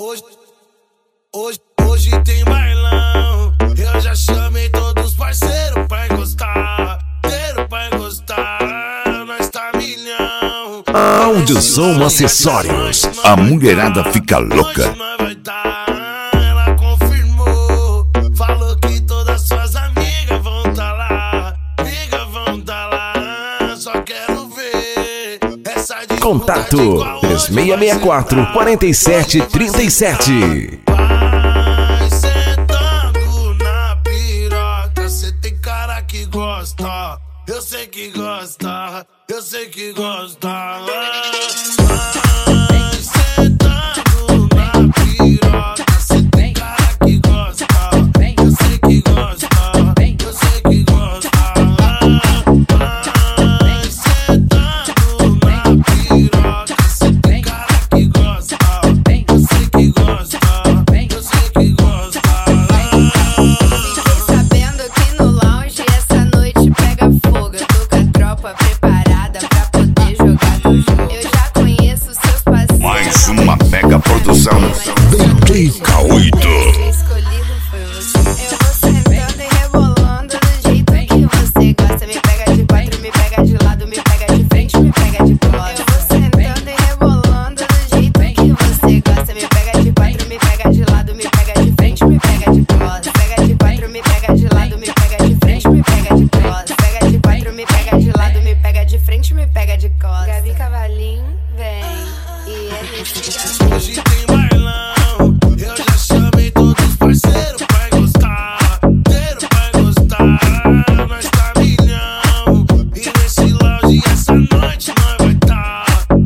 Hoje tem bailão. Eu já chamei todos os parceiros pra encostar. Nós tá milhão. Áudio-som Acessórios. A mulherada fica louca. Ela confirmou. Falou que todas suas amigas vão tá lá. Só quero ver essa disputa. Contato 3664 4737. Vai sentando na piroca. Cê tem cara que gosta. Eu sei que gosta. Vai sentando na piroca. Cê tem cara que gosta. Eu sei que gosta. Vai sentando na piroca. Cê tem cara que gosta. Eu sei que gosta. Fiquei sabendo que no lounge essa noite pega fogo. Eu tô com a tropa preparada pra poder jogar no jogo. Eu já conheço seus parceiros. Mais uma mega produção. BK8. Escolhido foi você. Eu vou sentando e rebolando do jeito que você gosta. Me pega de quatro, me pega de lado, me pega de frente, me pega de costas. Eu vou sentando e rebolando do jeito que você gosta. Me pega de quatro, me pega de lado, me pega de frente, me pega de costas. Pega de quatro, me pega de lado, me pega de frente, me pega de costas. Pega de quatro, me pega de lado, me pega de frente, me pega de costas. Gabi Cavalinho, vem. E é isso. Hoje tem bailão. Eu já chamei todos os parceiros pra encostar. Nós tá milhão. E nesse lounge essa noite nós vai tá.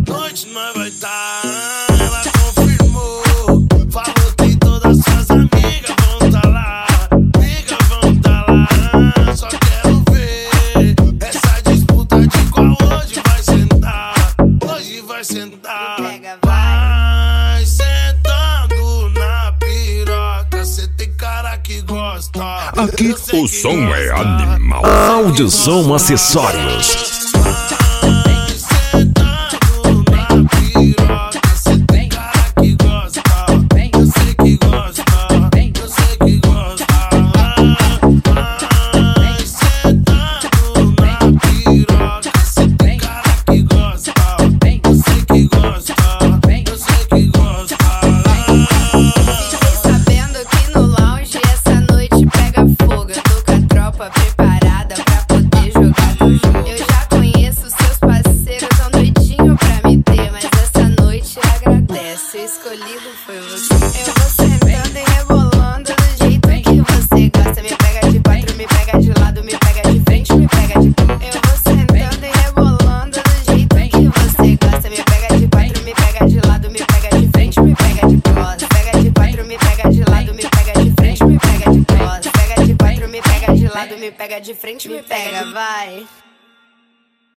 Ela confirmou. Falou que todas suas amigas vão tá lá. Só quero ver essa disputa de qual hoje vai sentar. Pega, Vai sentando na piroca. Cê tem cara que gosta. Aqui Eu sei o que som é gosta. animal. Áudio-som Acessórios. Vai sentando na piroca. Cê tem cara que gosta. Eu sei que gosta. Vai sentando na piroca. Cê tem cara que gosta. Eu sei que gosta. Fiquei sabendo que no lounge essa noite pega fogo. Eu tô com a tropa preparada pra poder jogar no jogo. Eu já conheço seus parceiros, tão doidinho pra me ter. Mas essa noite agradece, o escolhido foi você. Eu vou sentando e rebolando do jeito que você gosta. Me pega de quatro, me pega de lado, me pega de frente, me pega de costas. Eu vou sentando e rebolando do jeito que você gosta. Me pega de quatro, me pega de lado, me pega de frente, me pega de costas. Pega de quatro, me pega de lado, me pega de frente, me pega de costas. Pega de quatro, me pega de lado, me pega de frente, me pega, vai.